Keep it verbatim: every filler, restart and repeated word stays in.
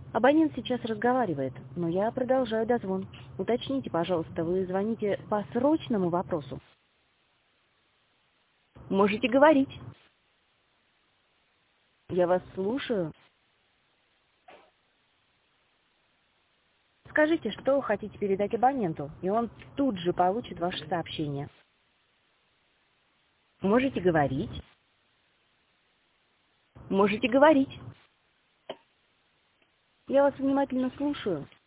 Абонент сейчас разговаривает, но я продолжаю дозвон. Уточните, пожалуйста, вы звоните по срочному вопросу? Можете говорить. Я вас слушаю. Скажите, что хотите передать абоненту, и он тут же получит ваше сообщение. Можете говорить. Можете говорить. Я вас внимательно слушаю.